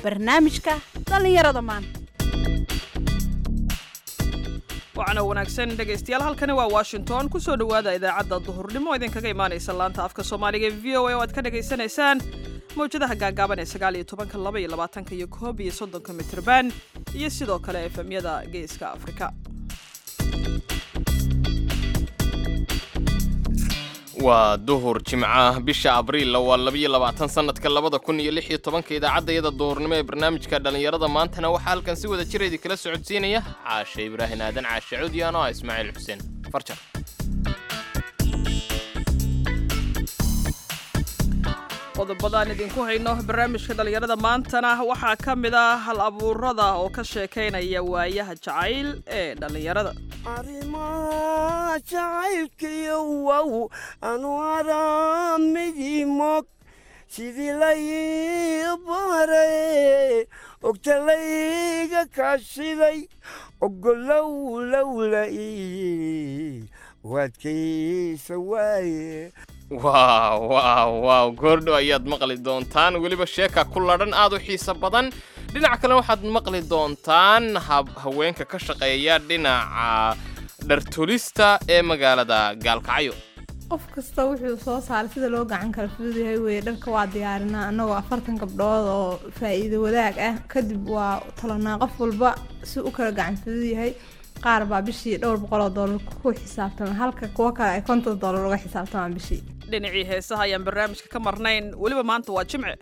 barnaamijka dhallinyarada maanta. waxaana wanaagsan dhegaystayaal halkani waa Washington ku soo dhawaada idaacadda duhurnimo idinkaga imaanaysa laanta afka Soomaaliga ee VOA oo aad ka dhageysanaysaan mawjadaha gaagaaban ee 19 22 iyo 31 mitirban iyo sidoo kale efemyada geeska Afrika. waa duhur jimca bisha abriil waa 22 sanadka 2016 idaacadda duhurnimo ee barnaamijka dhalinyarada maantana waxa halkan si wada jireedi kala socodsiinaya Caashe Ibraahin Aadan Caashe Cudiyaano Ismaaciil Xuseen Farjar. qodobadaan idinku hayno barnaamijka dhalinyarada maantana waxaa ka mid ah hal abuurada oo ka sheekaynaya waayaha jacayl ee dhalinyarada. arrimaha jacaylkiyo wow anu aramidii mog sidii lay baray ogtalayga kaashiday ogolow lowlai waadkaysa waaye. waaw goordho ayaad maqli doontaan weliba sheeka ku ladhan aad u xiiso badan. dhinaca kale waxaad maqli doontaan haweenka ka shaqeeya dhinaca dhartolista ee magaalada Gaalkacyo. qof kasta wuxuu soo saaray sida loo gacan kala fudud yahay way dharka waa diyaarinaa anagoo 40 gabdhood oo faa'iido wadaag ah kadib waa talanaa qof walba si uu kala gacan fudud yahay. qaar baa bishii $200 ku xisaabtama halka kuwa kale ay $50 uga xisaabtamaan bishii. dhinacii heesaha ayaan barnaamijka ka marnayn weliba maanta waa Jimce.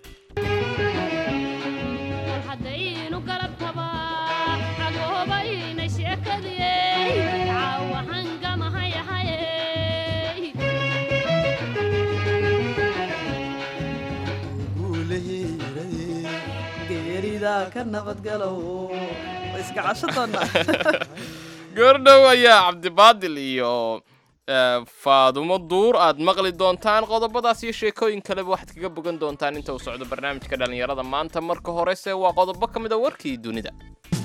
geerida ka nabadgalow iska cashadana goordhow ayaa Cabdibaadil iyo Faadumo Duur aad maqli doontaan qodobadaas iyo sheekooyin kale waxaad kaga bogan doontaan inta uu socdo barnaamijka dhalinyarada maanta. marka horese waa qodobo ka mid ah warkii dunida.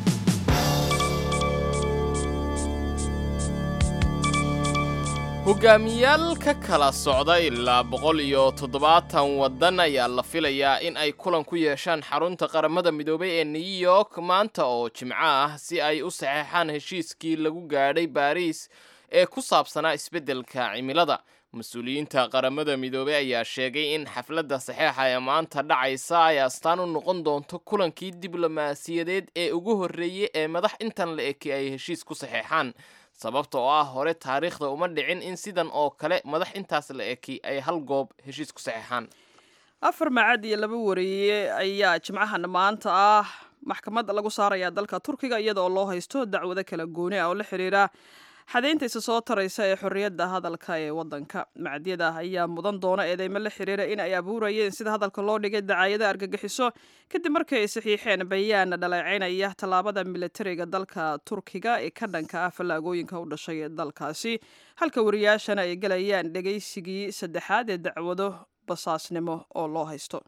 hogaamiyaal ka kala socda ilaa 170 wadan ayaa la filayaa in ay kulan ku yeeshaan xarunta qaramada midoobay ee New York maanta oo Jimco ah si ay u saxeexaan heshiiskii lagu gaadhay Paris ee ku saabsanaa isbeddelka cimilada. mas-uuliyiinta qaramada midoobay ayaa sheegay in xafladda saxeexa ee maanta dhacaysa ay astaan u noqon doonto kulankii diblomaasiyadeed ee ugu horreeyay ee madax intan la eki ay heshiis ku saxeexaan. sababta oo ah hore taariikhda uma dhicin in sidan oo kale madax intaas la eki ay hal goob heshiis ku saxeexaan. 4 macad iyo 2 wariye ayaa Jimcahan maanta ah maxkamad lagu saaraya dalka Turkiga iyadoo loo haysto dacwado kala gooni ah oo la xiriira xadeynta isa soo taraysa ee xorriyadda hadalka ee wadanka. macdiyada ayaa mudan doona eedeymo la xiriira in ay abuurayeen sida hadalka loo dhigay dacaayada argagixiso kadib markii ay saxiixeen bayaan dhaleecaynaya tallaabada militariga dalka Turkiga ee ka dhanka ah fallaagooyinka u dhashay dalkaasi halka wariyaashana ay galayaan dhageysigii saddexaad ee dacwado basaasnimo oo loo haysto.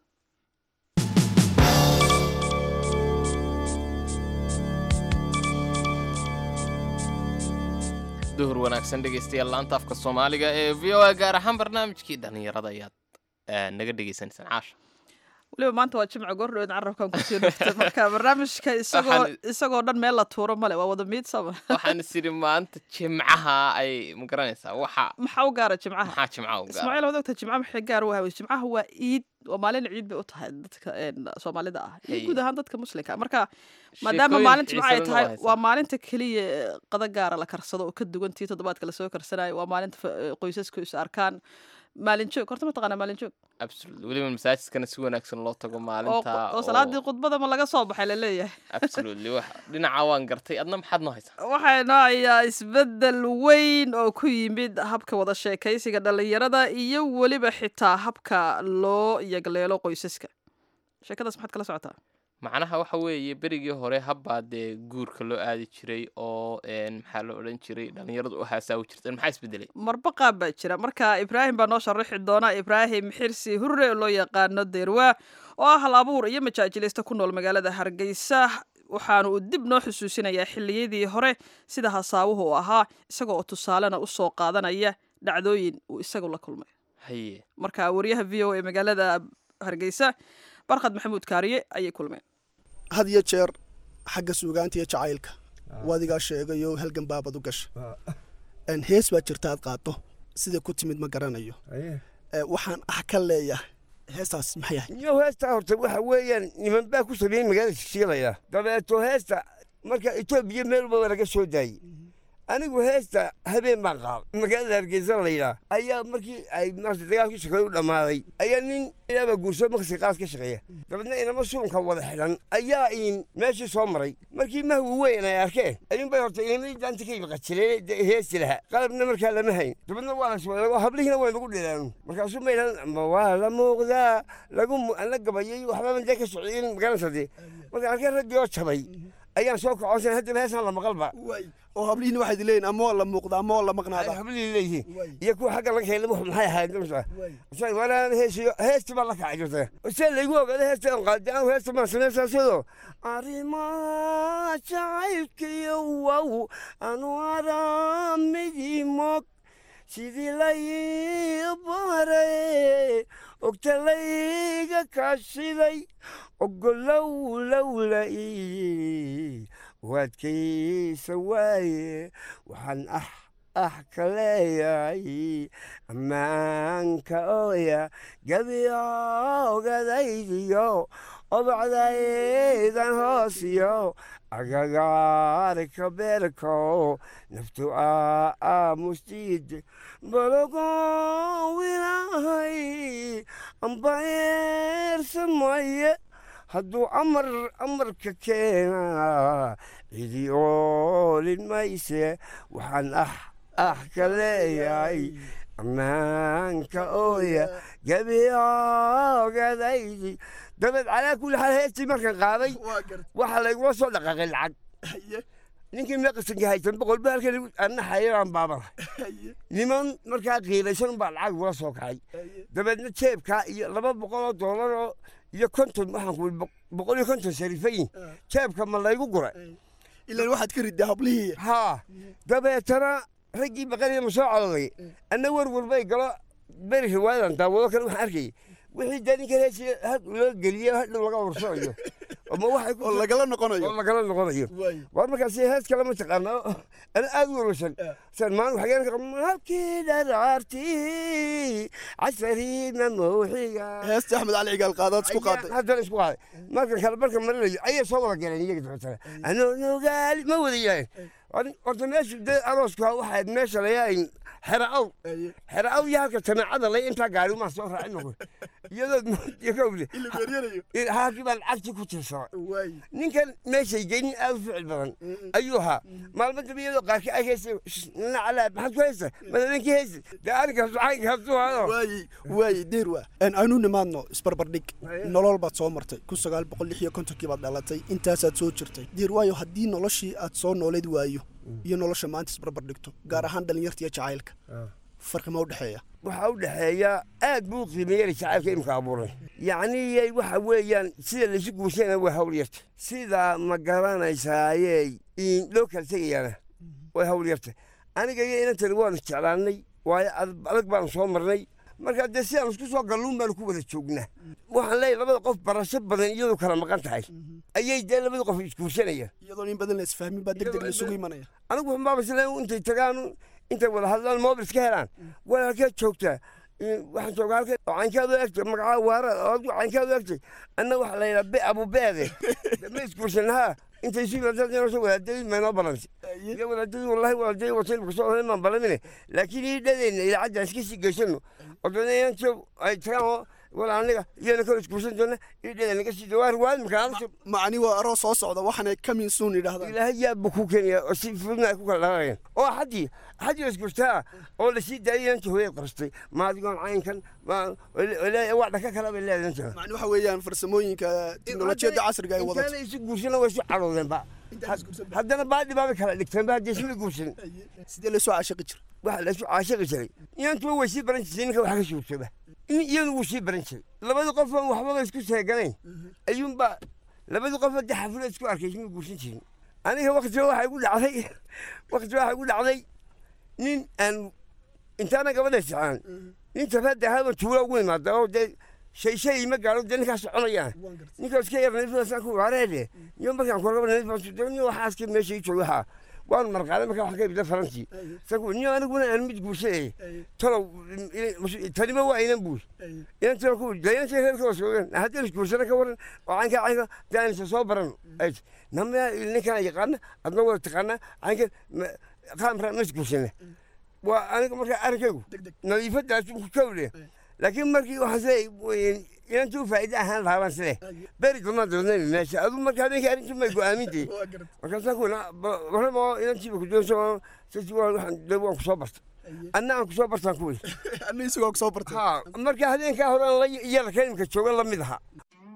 duhur wanaagsan dhegaystayaal laanta afka Soomaaliga ee VOA gaar ahaan barnaamijkii dhalinyarada ayaad naga dhagaysanaysaan Caasha. waliba maanta waa Jimco goordhow carabkan ku sii dhaftay marka barnaamijka isagoo dhan meel la tuuro male waa wada miidsama. waxaan isiri maanta Jimcaha ay ma garanaysaa maxaa u gaara Jimcaha. maxaa Jimcaha u gaara Ismaaciil wadagta Jimcaha maxay gaar u hahay Jimcaha waa Eid waa maalin ciid bay u tahay dadka Soomaalida ah iyo guud ahaan dadka muslimka marka maadaama maalin Jimco ay tahay waa maalinta kaliya qada gaar la karsado oo ka duwantii toddobaadka la soo karsanayo waa maalinta qoysasku is arkaan maalin joog horta ma taqaana maalin joog absolutely waliba masaajidkana si wanaagsan loo tago maalinta oo salaadii khudbada ma laga soo baxay la leeyahay absolutely wax dhinaca waan gartay adna maxaad noo haysaa. waxayna ayaa isbedel weyn oo ku yimid habka wada sheekaysiga dhalinyarada iyo weliba xitaa habka loo yagleelo qoysaska. sheekadaas maxaad kala socotaa. macnaha waxa weeye berigii hore habbaa dee guurka loo aadi jiray oo maxaa la odhan jiray dhalinyaradu u haasaawi jirteen maxaa isbedelay. marba qaab baa jira marka Ibraahim baa noo sharaxi doona. Ibraahim Xirsi Hurre oo loo yaqaano Deerwa oo ah hal abuur iyo majaajileysta ku nool magaalada Hargeysa waxaana uu dib noo xusuusinayaa xilliyadii hore sida hasaawuhu u ahaa isagoo oo tusaalena u soo qaadanaya dhacdooyin uu isagu la kulmay. haye marka wariyaha VOA magaalada Hargeysa Barkhad Maxamuud Kaariye ayay kulmeen. had iyo jeer xagga suugaanta iyo jacaylka wadigaa sheegayo halgan baabad u gasha hees baa jirta aad qaado sida ku timid ma garanayo waxaan ka leeyahay heestaas maxay yahay iyo heesta horta waxa weeyaan niman baa ku sameeyay magaalada Shiilaya dabeeto heesta marka Itoobiya meel walba laga soo daayay anigu heesta habeen baan qaad magaalada Hargeysa layla ayaa markii ay maanta dagaalkii shaqada u dhamaaday ayaa nin ilaa guurso maqsi qaas ka shaqeeya dabadna inama suunka wada xiran ayaa in meeshii soo maray markii ma weyn ay arkeen ayuun bay horta inay daanta ka qacireen heesti laha qalabna markaa lama hayn dabadna waa la soo hablihiina way ugu dheeraan markaasuu meelan ama waa la muuqdaa lagu ana gabayay waxba man ka socodin magaalada marka arkeen radio jabay ayaan soo kacay hadda heesan la maqalba oo hablihiina waxay dileen ama la muuqda ama la maqnaada hablihiina leeyihiin iyo kuwa xagga laga helay wax maxay ahayd waxay walaan heesti baa la kacay jirtay oo leeyahay ogaada heesta qaadaan heesta ma sameeyay arima jacaylkiyo wow anu aramidi mok sidii lay baray ogtalayga kaashiday ogolow lawlay waadkaysa waaye waxaan ka leeyahay ammaanka ooya gabiyogadaydiyo obacdaydan hoosiyo agagaarka beerko naftu aamustiid balogo wilaahay ambayeersamaye hadduu amarka keena cidi oolin mayse waxaan ka leeyahay ammaanka ooya gabiyogadaydi dabad calaa kulli xaal heestii markaan qaaday waxaa laygula soo dhaqaaqay lacag ninkii meeqasanka haysan boqol baa halkan anna xayiraan baabana niman markaa qiilaysan baa lacag ugula soo kacay dabeedna jeebkaa iyo $200 iyo konton waxaan ku 150 sarifayn jeebka ma laygu gura ilaa waxaad ka ridaa hablihii ha dabeetana ragii baqanay ma soo caloolay anna warwarbay galo bari riwaadan daawado kale waxaan arkay wixii dani kale loo geliyo hadda laga warsanayo ama waxay ku lagala noqonayo waa markaas hees kale ma taqaano ana aad u warsan salmaan waxaan ka halkii daraarti casri mamooxiga heesta Axmed Cali Cigaal qaadad isku qaaday hadda isku qaaday marka kale marka marinayo ayay soo wada galeen iyaga dadka anoo gaali ma wadayeen horta meesha aroosku waxay meesha leeyahay xeraaw yaaka tamacada lay inta gaari ma soo raacin iyadoo yakowle haaki baan cagti ku tirsan ninkan meesha geeni aad u ficil badan ayuha maalmada biyada qaarka ay heesay nacala maxad ku heesay madankii heesay daarka saxayga habtuhado way deerwa aanu nimaadno isbarbardhig nolol baad soo martay 1956 baad dhalatay intaasaad soo jirtay deerwayo haddii noloshii aad soo nooleed waayo iyo nolosha maanta isbarbardhigto gaar ahaan dhalinyarta iyo jacaylka farqi ma u dhaxeeya waxa u dhaxeeya aad buu qiimeeyay jacaylka imka abuuray yacni waxa weeyaan sida la isu guushana waa hawl yarta sida ma garanaysaaye in loo kala tagayana waa hawl yarta aniga iyo inantan waan jeclaanay waayo adag baan soo marnay marka de si aan isku soo galuun baan ku wada joognaa waxaan leeyahay labada qof barasho badan iyadoo kala maqan tahay ayay de labada qof isguursanayaan iyadoo in badan la isfahmin baa degdeg la isugu imanaya anigu waxaan baslee intay tagaan intay wada hadlaan mobil iska helaan waa halkee joogtaa waxaan joogaa halkee caynkaadu egtay magaca waara oo caynkaadu egtay anna waxa la yidhaha abu beede ma isguursanaha intay si wadaadeen soo wadaadeen ma noo balansi iyo wadaadeen wallahi wadaadeen wasil ku soo heeman balamine laakiin ii dhadeena ila cadda iska sii geysano odonayaan joog ay tagaan wala aniga iyana ka iskuusan doona ii dhadeena ka sii dawaar waan markaan macni waa aroos soo socda waxana kamin suun yiraahdaan ilaahay yaa buku keenaya oo si fududna ku kala dhaqayaan oo xadii iskuustaa oo la sii daayeen jooyay qarstay ma adigoon caynkan wala wax ka kala bay leedahay macni waxa weeyaan farsamooyinka teknolojiyada casriga ay wadato inta isku guursana way soo caroodeen ba haddana baadi baa kala dhigteen ba hadii isma guursan sidee la soo caashiqi jiray waxa la soo caashiqi jiray inta way sii baran jireen ninka waxa ka shuubsada in iyadu uu sii baran jiray labada qof waxba isku seeganeen ayuun ba labada qof hadda xaflad isku arkay isma guursan jirin aniga waqtiga waxa igu dhacday nin aan intaana gabadha sicaan nin tabada haba tuula ugu imaada oo de shay ma gaaro dee ninkaas soconayaan ninkaas ka yar nadiifadaasaan ku waareede iyo markaan koraba nadiifadaasudani waxaaskii meesha ii jooga waxaa waan marqaaday markaa wax ka ibda farantii saku niyo aniguna aan mid guursaday talow tanima waa inan buur inan talo ku dayantii reerka waa soogan haddii isguursana ka waran oo caynka daan isa soo baran nama ninkaan yaqaana adna wada taqaana caynka qaamra ma isguursana waa aniga markaa arrinkaygu nadiifadaas ku kawle laakiin markii waxaan inantuu faa'iido ahaan lahaabaan sile beri dama doonay meesha adu markaa habeenkii arrintii may go'aamintay markaasaan ku waramo inantiiba ku doonso sisi waan ku soo bartay anna aan ku soo bartaan ku weli anna isagoo ku soo bartay ha marka habeenkaa hore aan la yarka imika joogan la mid ahaa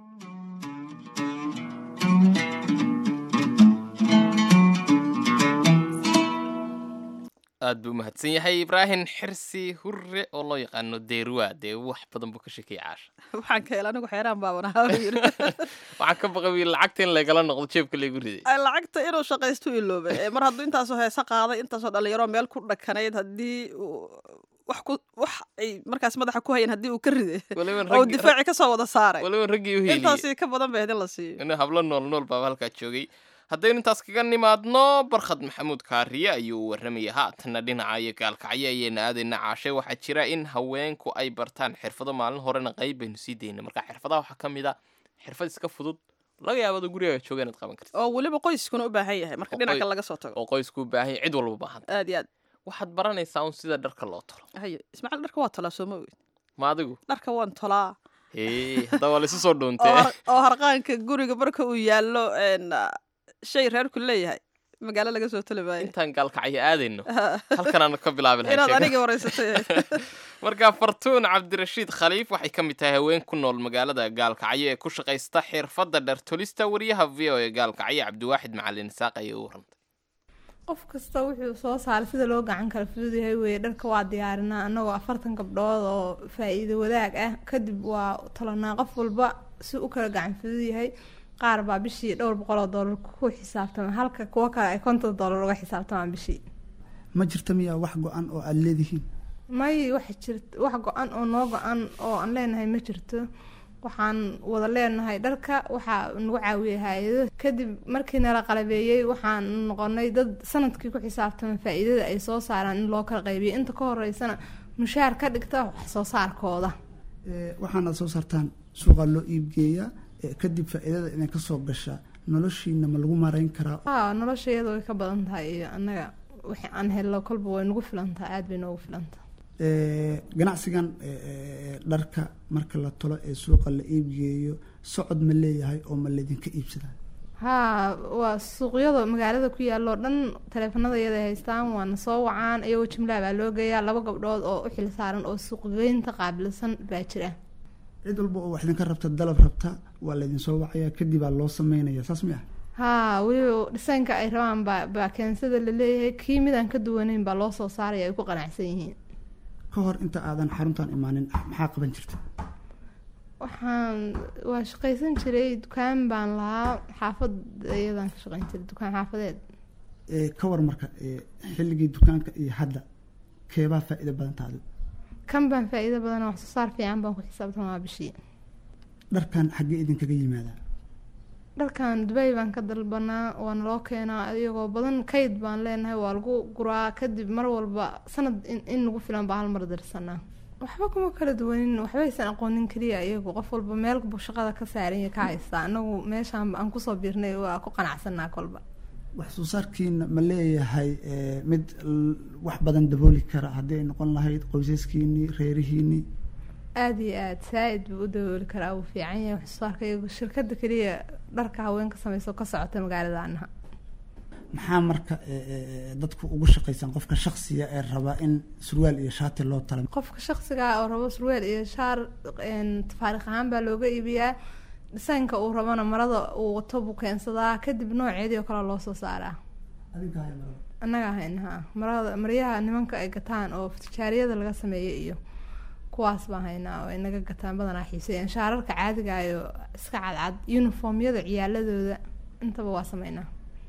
aad buu mahadsan yahay ibraahim xirsi hurre oo loo yaqaano deerwa dee wax badan buu ka sheekay caasha waxaan ka hel anigu xeeraan baabanahaa yiri waxaan ka baqay wiil lacagta in lagala noqdo jeebka lagu riday lacagta inuu shaqaysto ilooba mar hadduu intaasoo heesa qaaday intaasoo dhalinyaro meel ku dhakanayd haddii wax ay markaas madaxa ku hayeen haddii uu ka riday oo difaaci kasoo wada saaray waliba raggii u heliyey intaasi ka badan bay hadin la siiyo inuu hablo nool baaba halkaa joogay haddaynu intaas kaga nimaadno barkhad maxamuud kaariye ayuu warramaya haatana dhinaca iyo gaalkacyo ayayna aadayna caashay waxaa jira in haweenku ay bartaan xirfado maalin horena qayb baynu sii dayna marka xirfadaha waxaa ka mid a xirfad iska fudud laga yaabado guriga jooga inaad qaban kartid oo weliba qoyskuna u baahan yahay marka dhinaca laga soo tago oo qoysku u baahan yahay cid walba baahan aad iyo aad waxaad baranaysaa un sida dharka loo tolo haye ismaaciil dharka waa tolaa soo ma ogid ma adigu dharka waan tolaa hadda waa laysu soo dhuuntee oo harqaanka guriga marka uu yaallo shay reerku leeyahay magaalo laga soo tali maayo intaan gaalkacyo aadayno halkan aan ka bilaabi lahay inaad aniga wareysatay marka fartuun cabdirashiid khaliif waxay ka mid tahay haween ku nool magaalada gaalkacyo ee ku shaqaysta xirfadda dhartolista wariyaha v o e gaalkacyo cabdiwaaxid macalin isaaq ayay u warantay qof kasta wuxuu soo saaray sida loo gacan kala fudud yahay weye dharka waa diyaarinaa annagoo 40 gabdhood oo faa'iido wadaag ah kadib waa talanaa qof walba si u kala gacan fudud yahay qaar baa bishii $200 ku xisaabtama halka kuwa kale ay $50 uga xisaabtamaan bishii ma jirta miyaa wax go-an oo aad leedihiin may wax go-an oo noo go-an oo aan leenahay ma jirto waxaan wada leenahay dharka waxaa nagu caawiyay hay'ado kadib markii nala qalabeeyay waxaan noqonay dad sanadkii ku xisaabtama faa'iidada ay soo saaraan in loo kala qaybiyo inta ka horeysana mushaar ka dhigta wax soo saarkooda waxaana soo saartaan suuqa loo iibgeeyaa kadib faa'iidada inay ka soo gashaa noloshiina ma lagu maareyn karaa noloshayada way ka badan tahay iyo annaga wixii aan helno kolba way nagu filan tahay aad bay noogu filan tahay ganacsigan dharka marka la tolo ee suuqa la iibgeeyo socod ma leeyahay oo ma laydinka iibsadaa waa suuqyada magaalada ku yaalloo dhan taleefanada iyada haystaan waana soo wacaan iyagoo jimlaha baa loo geeyaa 2 gabdhood oo u xil saaran oo suuqgeynta qaabilsan baa jira cid walba oo wax idinka rabta dalab rabta waa laydin soo wacayaa kadib baa loo sameynaya saas miya weliba dhisaynka ay rabaan baa keensada la leeyahay kii midaan ka duwanayn baa loo soo saaraya ay ku qanacsan yihiin ka hor inta aadan xaruntan imaanin maxaa qaban jirta waa shaqaysan jiray dukaan baan lahaa xaafad iyadaan ka shaqayn jiray dukaan xaafadeed ka war marka xilligii dukaanka iyo hadda keebaa faa'iido badan taadu kan baan faa'iido badan wax soo saar fiican baan ku xisaabtamaa bishii dharkan xaggee idinkaga yimaadaa dharkan Dubai baan ka dalbanaa waana loo keenaa iyagoo badan kayd baan leenahay waa lagu guraa kadib mar walba sanad in lagu filan baa hal mar dirsanaa waxba kuma kala duwanin waxba aysan aqoonin kaliya iyagu qof walba meel buu shaqada ka saaran yahay ka haysta anagu meeshaan aan ku soo biirnay waa ku qanacsanaa kolba wax soo saarkiina ma leeyahay mid wax badan dabooli kara haddii ay noqon lahayd qoysaskiinii reerihiinii aad iyo aad saaid buu u dabooli karaa uu fiican yahay wax soo saarka iyagu shirkadda kaliya dharka haweenka samayso ka socota magaaladaanaha maxaa marka dadku ugu shaqaysan qofka shakhsiga ee rabaa in surwaal iyo shaati loo talo qofka shakhsiga oo rabo surwaal iyo shaar tafaariikh ahaan baa looga iibiyaa dhisaynka uu rabana marada uu wato buu keensadaa kadib nooceedii oo kale loo soo saaraa annaga haynaha maryaha nimanka ay gataan oo tijaariyada laga sameeyay iyo kuwaas baan haynaa oo inaga gataan badanaa xiiseeyaan shaararka caadiga iyo iska cadcad uniformyada ciyaaladooda intaba waa sameynaa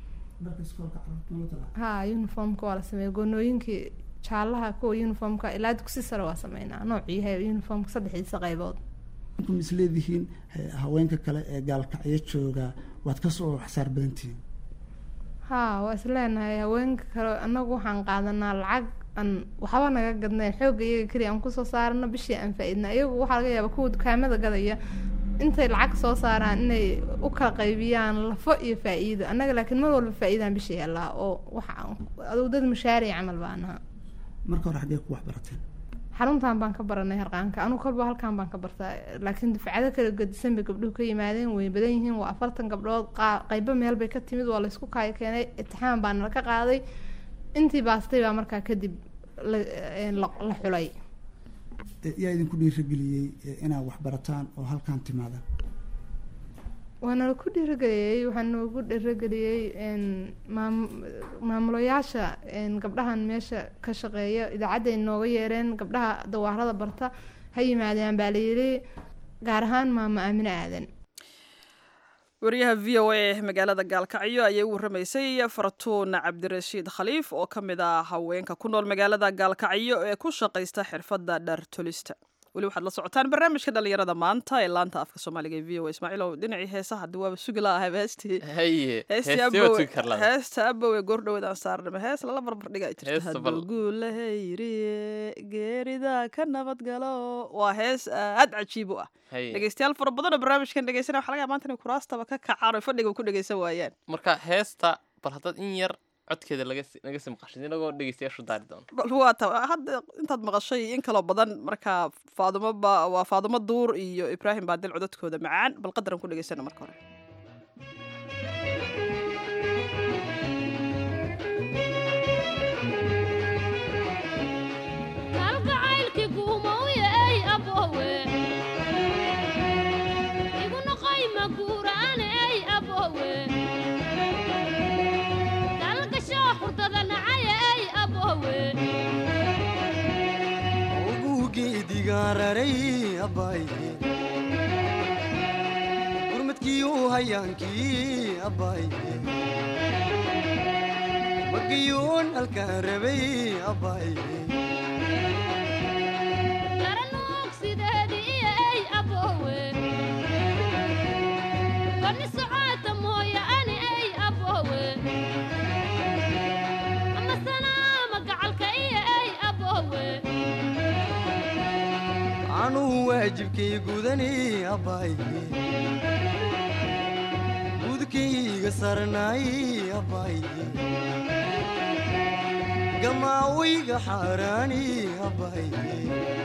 uniformka waa la sameeya goonooyinkii jaalaha kuwa uniformka ilaa dugsi sare waa sameynaa nooc yahay uniformka 3 qaybood inkum isleedihiin haweenka kale ee gaalkacyo jooga waad ka soo xasaar badantihiin haa waa isleenahay haweenka kale annagu waxaan qaadanaa lacag aan waxba naga gadnayn xoogga iyaga keliya aan kusoo saarano bishii aan faa-iidna iyagu waxaa laga yaabaa kuwa dukaamada gadaya intay lacag soo saaraan inay u kala qaybiyaan lafo iyo faa-iido annaga laakiin mar walba faa-iidaan bishii helaa oo waxa adugu dad mushaaric camal baan ahaa marka hore xaggee ku wax barateen xaruntan baan ka baranay harqaanka anugu kolba halkan baan ka bartaa laakiin dufcado kala gedisan bay gabdhuhu ka yimaadeen way badan yihiin waa 40 gabdhood qaybo meel bay ka timid waa la isku keenay imtixaan baan la ka qaaday intii baastay baa markaa kadib la xulay yaa idinku dhiirigeliyey inaad wax barataan oo halkan timaadaan waana ku dhiirigeliyey waxaan ugu dhiirigeliyey maamulayaasha gabdhahan meesha ka shaqeeya idaacadda ay nooga yeereen gabdhaha dawaarada barta ha yimaadeen baa la yidhi gaar ahaan maamo aamine aadan wariyaha v o a magaalada gaalkacyo ayay u warramaysay fartuun cabdirashiid khaliif oo ka mid ah haweenka ku nool magaalada gaalkacyo ee ku shaqaysta xirfadda dhar tolista weli waxaad la socotaan barnaamijka dhalinyarada maanta ee laanta afka soomaaliga ee v o a ismaaciilow dhinacii heesaha hadda waaba sugi lahaa heesta abow ee goordhoweedaan saarnama hees lala barbar dhiga jirta haduguulahayriye geerida ka nabadgalo waa hees aad cajiib u ah dhegeystayaal fara badanoo barnaamijkan dhegeysana waxa laga yaaba maanta inay kuraastaba ka kacaan oo fadhiga ku dhegeysan waayaan marka heesta bal haddaad in yar codkeeda naga sii maqashid inagoo dhegeystayaashu daari doono bal waa ta hadda intaad maqashay in kaloo badan marka waa faadumo duur iyo ibraahim baadil codadkooda macaan bal qadaran ku dhegeysana marka hore gurmadkii u hayaankii abbaaye magiyuun halkaan rabay abbaaye anuu waajibkay gudani abbaaye gudkayga sarnaay abbaaye gamaawayga xaaraani abbaaye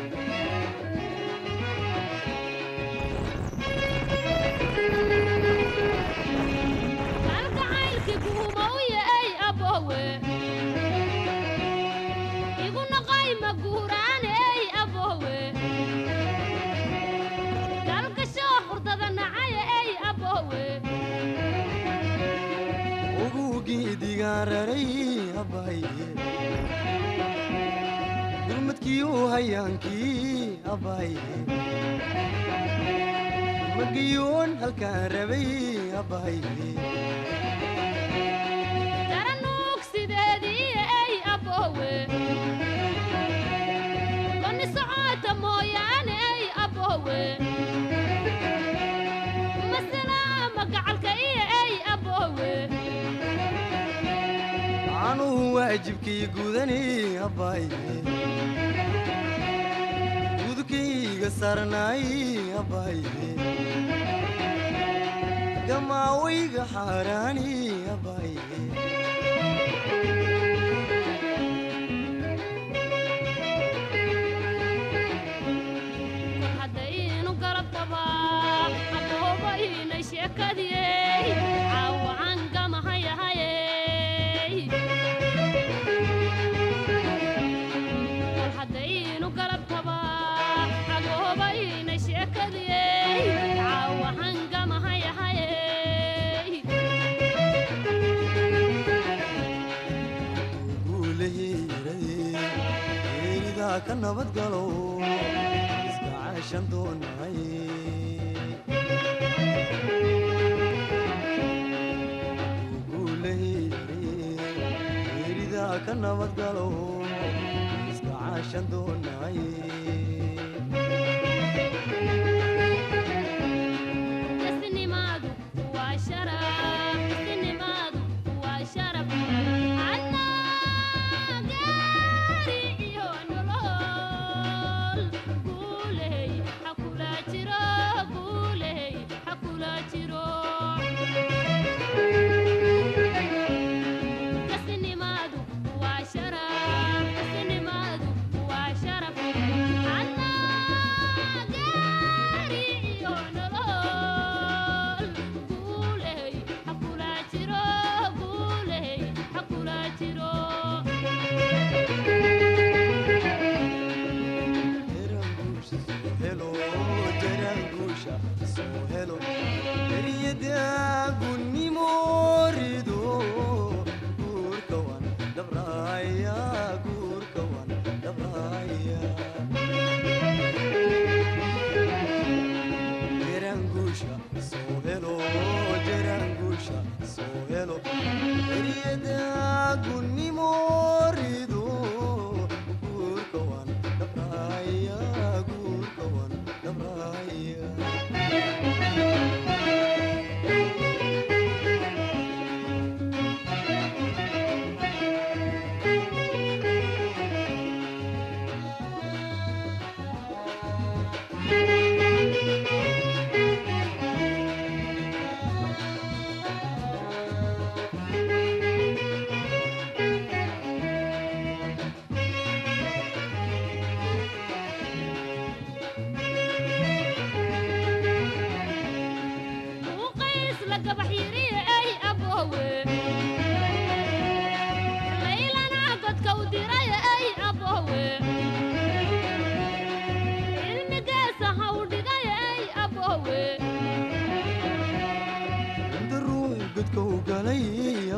gurmadkii u hayaankii abbaaye magiyuun halkaan rabay abbaaye anuu waajibkii gudani abbaaye gudkayga sarnaay abbaaye gamaawayga xaaraani abbaaye haddaynu garabtaba aboobaynay sheekadiyey caawacan gamahayahaye ka nabadgalo iska caashan doonay geerida ka nabadgalo iska caashan doonay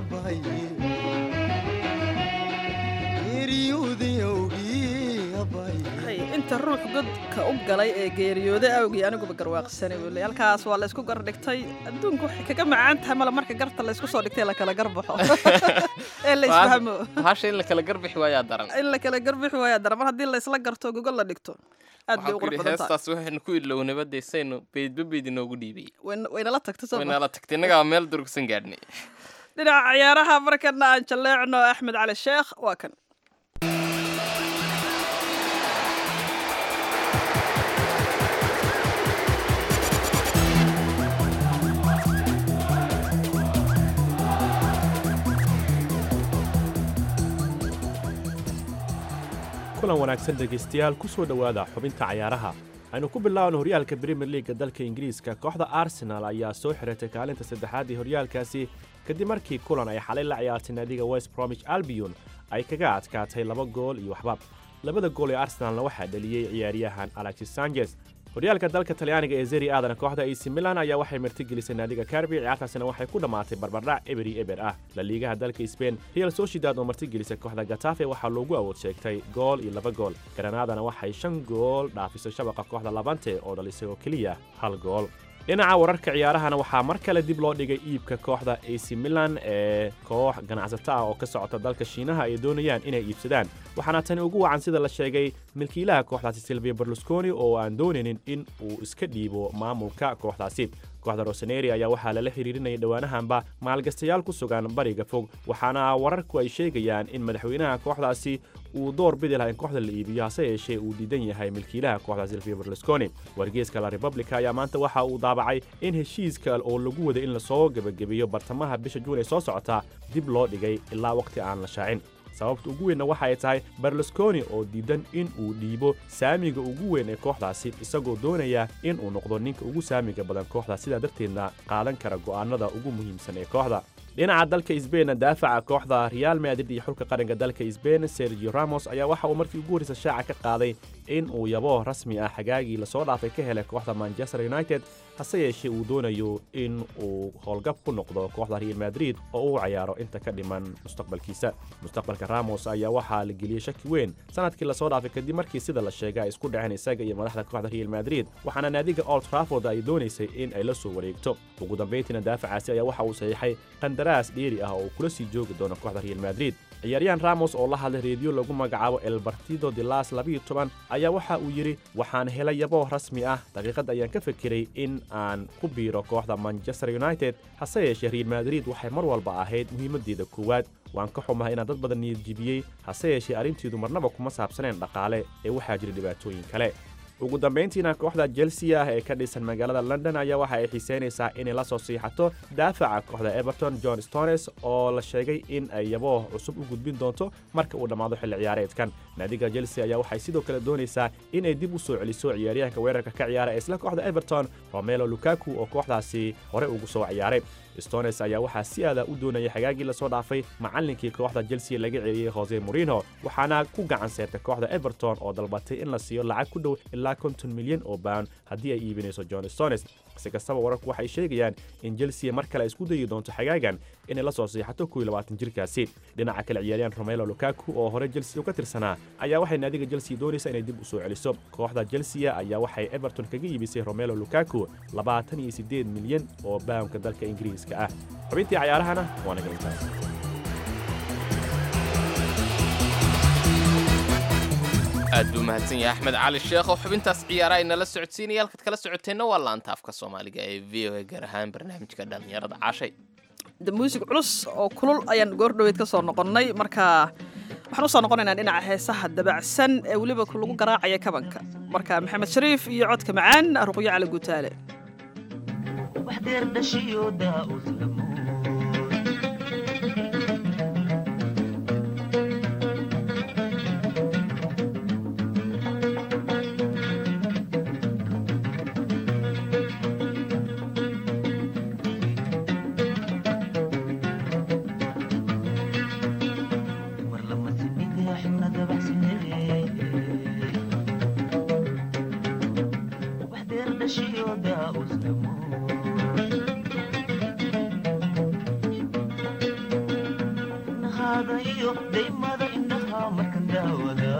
abaye geeriyooday awgii abaye inta ruux godka u galay ee geeriyooday awgii aniguba garwaaqsanay weli halkaas waa la isku gardhigtay adduunku waxay kaga macaan tahay mala marka garta la isku soo dhigtay la kala garbaxo ee la isfahmo hasha in la kala garbixi waayaa daran in la kala garbixi waayaa daran mar haddii la isla garto gogol la dhigto aad bay u qurux badan tahay heestaas waxaynu ku ilownaba deysaynu beydbabeyd inoogu dhiibay waynala tagtay soo waynala tagtay innagaa meel durugsan gaadhnay dhinaca ciyaaraha markana aan jalleecno axmed cali sheekh waa kan kulan wanaagsan dhegaystayaal ku soo dhowaada xubinta cayaaraha aynu ku bilaabno horyaalka Premier League dalka Ingiriiska kooxda Arsenal ayaa soo xiratay kaalinta saddexaad ee horyaalkaasi kadib markii kulan ay xalay la ciyaartay naadiga West Bromwich Albion ay kaga adkaatay 2 gool iyo waxba labada gool ee Arsenalna waxaa dhaliyay ciyaaryahan Alexis Sanchez horyaalka dalka Talyaaniga ee Serie A-da kooxda AC Milan ayaa waxay martigelisay naadiga Carpi ciyaartaasina waxay ku dhamaatay barbardhac eber ah La Ligaha dalka Spain Real Sociedad oo martigelisay kooxda Getafe waxaa loogu awood sheegtay gool iyo 2 gool Granadana waxay 5 gool dhaafisay shabaqa kooxda Levante oo dhalisay oo kaliya 1 gool dhinaca wararka ciyaarahana waxaa mar kale dib loo dhigay iibka kooxda AC Milan ee koox ganacsato ah oo ka socota dalka Shiinaha ay doonayaan inay iibsadaan waxaana tani ugu wacan sida la sheegay milkiilaha kooxdaasi Silvio Berlusconi oo aan doonaynin in uu iska dhiibo maamulka kooxdaasi kooxda Rossoneri ayaa waxaa lala xiriirinayay dhawaanahanba maalgastayaal ku sugan bariga fog waxaana wararku ay sheegayaan in madaxweynaha kooxdaasi uu door bidi lahaa in kooxda la iibiyo hase yeeshee uu diidan yahay milkiilaha kooxda Silvio Berlusconi wargeyska La Repubblica ayaa maanta waxa uu daabacay in heshiiska oo lagu wada in la soo gabagabeeyo bartamaha bisha Juun ee soo socota dib loo dhigay ilaa waqti aan la shaacin sababta ugu weyn waxa ay tahay Berlusconi oo diidan in uu dhiibo saamiga ugu weyn ee kooxdaasi isagoo doonaya in uu noqdo ninka ugu saamiga badan kooxda sida darteedna qaadan kara go'aanada ugu muhiimsan ee kooxda dhinaca dalka Spain daafaca kooxda Real Madrid iyo xulka qaranka dalka Spain Sergio Ramos ayaa waxa uu markii ugu horreysay shaaca ka qaaday in uu yabo rasmi ah xagaagii la soo dhaafay ka helay kooxda Manchester United hase yeeshee uu doonayo in uu howlgab ku noqdo kooxda Real Madrid oo uu ciyaaro inta ka dhiman mustaqbalka Ramos ayaa waxaa la geliyay shaki weyn sanadkii la soo dhaafay kadib markii sida la sheegay isku dhaceen isaga iyo madaxda kooxda Real Madrid waxaana naadiga Old Trafford ay doonaysay in ay la soo wareegto ugu dambeyntiina daafacaasi ayaa waxa uu saxiixay qandaraas dheeri ah oo kula sii joogi doono kooxda Real Madrid ciyaaryahan Ramos oo la hadlay radio lagu magacaabo El Partido de las 12 ayaa waxa uu yiri waxaan helay yabo rasmi ah daqiiqad ayaan ka fikiray in aan ku biiro kooxda Manchester United hase yeeshee Real Madrid waxay mar walba ahayd muhiimadeeda koowaad waan ka xumahay in dad badan niyad jibiyay hase yeeshee arinteedu marnaba kuma saabsaneen dhaqaale ee waxaa jira dhibaatooyin kale ugu dambeyntiina kooxda Chelsea ah ee ka dhisan magaalada London ayaa waxa ay xiiseynaysaa inay la soo siixato daafaca kooxda Everton John Stones oo la sheegay in ay yabo cusub u gudbin doonto marka uu dhamaado xilli ciyaareedkan naadiga Chelsea ayaa waxay sidoo kale doonaysaa inay dib u soo celiso ciyaaryahanka weerarka ka ciyaara isla kooxda Everton Romelu Lukaku oo kooxdaasi hore ugu soo ciyaaray Stones ayaa waxaa si aad u doonayay xagaagii la soo dhaafay macallinkii kooxda Chelsea laga celiyay Jose Mourinho waxaana ku gacan saartay kooxda Everton oo dalbatay in la siiyo lacag ku dhow ilaa 50 milyan oo pound haddii ay iibinayso John Stones si kastaba wararku waxay sheegayaan in Chelsea mar kale isku dayi doonto xagaagan inay la soo siixato 22 jirkaasi dhinaca kale ciyaaryahan Romelu Lukaku oo hore Chelsea uga tirsanaa ayaa waxay naadiga Chelsea doonaysaa inay dib u soo celiso kooxda Chelsea ayaa waxay Everton kaga iibisay Romelu Lukaku 28 milyan oo pound dalka Ingiriiska ah xubintii ciyaarahana waa naga intaas aad buu mahadsan yahay Axmed Cali Sheekh oo xubintaas ciyaaraha inala socodsiinaya halka kala socoteenna waa laanta afka Soomaaliga ee VOA gaar ahaan barnaamijka dhalinyarada caashay the music culus oo kulul ayaan goor dhaweyd ka soo noqonnay marka waxaan u soo noqonaynaa dhinaca heesaha dabacsan ee weliba lagu garaacaya kabanka marka Maxamed Shariif iyo codka macaan Ruqyo Cali Gutaale wax dheer dhashiyo daa'us iyo daymada indhaha markan daawada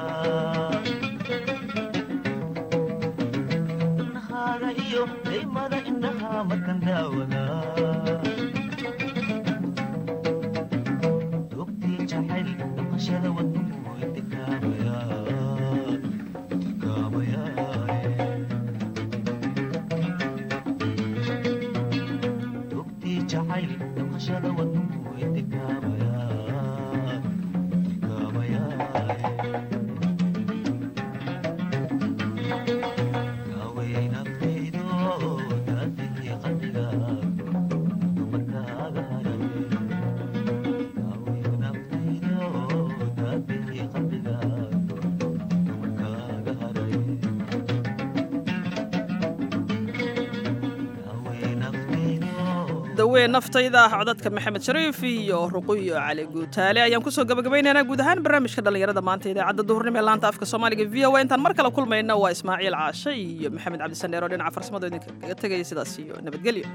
nahaaga iyo daymada indhaha markan daawada dogtii jacayl dhaqashada wadnuhu intikaamaya dogtii jacayl dhaqashada wadnuhu intikaamaya dawee naftayda codadka maxamed shariif iyo ruqiyo cali guutaale ayaan kusoo gabagabaynaynaa guud ahaan barnaamijka dhallinyarada maanta idaacadda duhurnimo ee laanta afka soomaaliga v o a intaan mar kale kulmayna waa ismaaciil caashe iyo maxamed cabdisandheer oo dhinaca farsamada idinkaga tegaya sidaas iyo nabadgelyo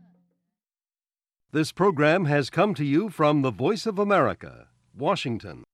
This program has come to you from the Voice of America, Washington.